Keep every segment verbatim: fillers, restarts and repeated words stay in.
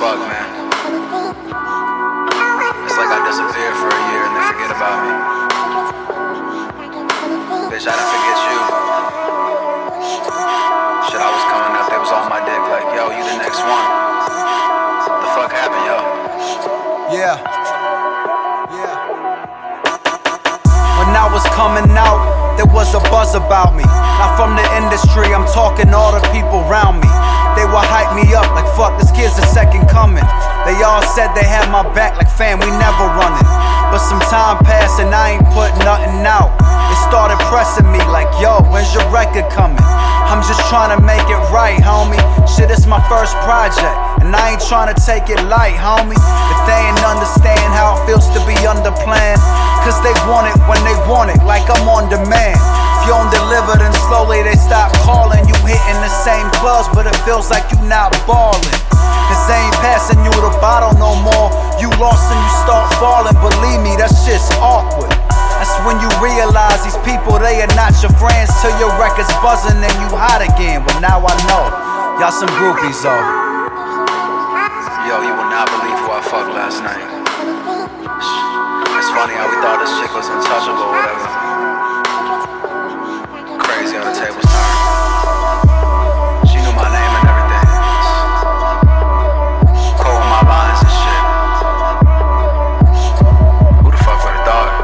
fuck, man. It's like I disappeared for a year and they forget about me. Bitch, I didn't forget you. Shit, I was coming up, they was on my dick like, yo, you the next one. What the fuck happened, yo? Yeah. Yeah. When I was coming out, there was a buzz about me. Not from the industry, I'm talking all the people around me. They would hype me up like, fuck, this kid's the second coming. They all said they had my back like, fam, we never running. But some time passed and I ain't put nothing out. They started pressing me like, yo, when's your record coming? I'm just trying to make it right, homie. Shit, it's my first project, and I ain't trying to take it light, homie. If they ain't understand how it feels to be under plan, cause they want it when they want it, like I'm on demand. If you don't deliver, then slowly they stop calling. You hitting the same clubs, but it feels like you not ballin'. Cause they ain't passing you the bottle no more. You lost and you start falling. Believe me, that shit's awkward. That's when you realize these people, they are not your friends. Till your record's buzzing and you hot again. But now I know, y'all some groupies though. Yo, you will not believe who I fucked last night. It's funny how we thought this chick was untouchable or whatever. Crazy how the tables turned. She knew my name and everything. Coding my lines and shit. Who the fuck would've thought?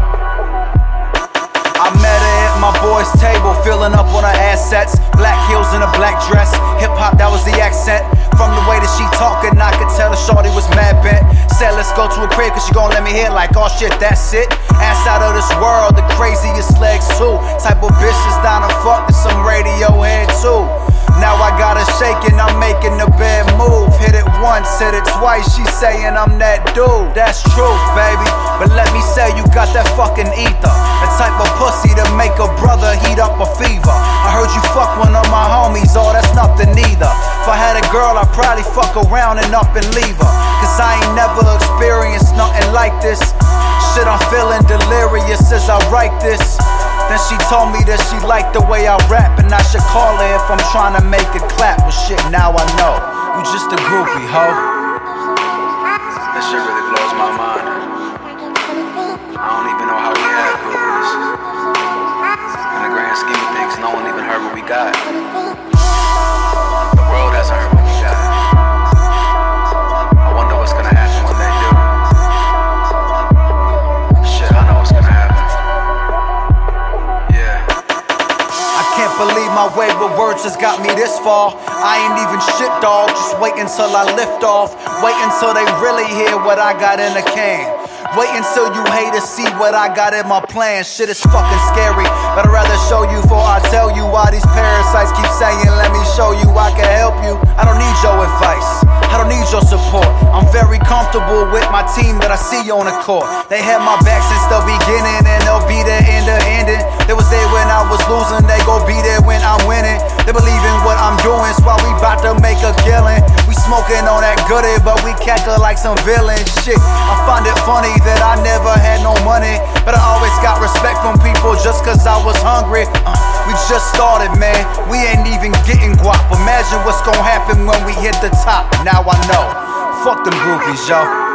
I met her at my boy's table, filling up on her assets. Black heels and a black dress. Hip hop, that was the accent. From the way that she talkin', I could tell the shorty was mad bent. Said let's go to a crib cause she gon' let me hit like, oh shit, that's it. Ass out of this world, the craziest legs too. Type of bitches down to fuck to some Radiohead too. Now I got her shaking, I'm making the bed move. Hit it once, hit it twice, she saying I'm that dude. That's truth, baby, but let me say you got that fucking ether. The type of pussy to make a brother heat up a fever. I heard you fuck one of my homies, oh that's nothing either. If I had a girl, I'd probably fuck around and up and leave her. Cause I ain't never experienced nothing like this. Shit, I'm feeling delirious as I write this. Then she told me that she liked the way I rap, and I should call her if I'm trying to make it clap. But shit, now I know, you just a groupie, ho. That shit really blows my mind. I don't even know how we had groupies. In the grand scheme of things, no one even heard what we got. The world hasn't heard what we got. I wonder what's gonna happen when they do. Shit, I know what's gonna happen. Can't believe my way, but words just got me this far. I ain't even shit, dog, just wait until I lift off. Wait until they really hear what I got in the can. Wait until you hate to see what I got in my plan. Shit is fucking scary, but I'd rather show you before I tell you why these parasites keep saying, let me show you I can help you. I don't need your advice, I don't need your support. I'm very comfortable with my team that I see on the court. They had my back since the beginning and they'll be there in the ending. They was there when I was losing, they gon' be there when I'm winning. They believe in what I'm doing, so why we bout to make a killing. We smoking on that goodie, but we cackle like some villain shit. I find it funny that I never had no money, but I always got respect from people just cause I was hungry. uh, We just started, man, we ain't even getting guap. Imagine what's gonna happen when we hit the top. Now I know, fuck them groupies, yo.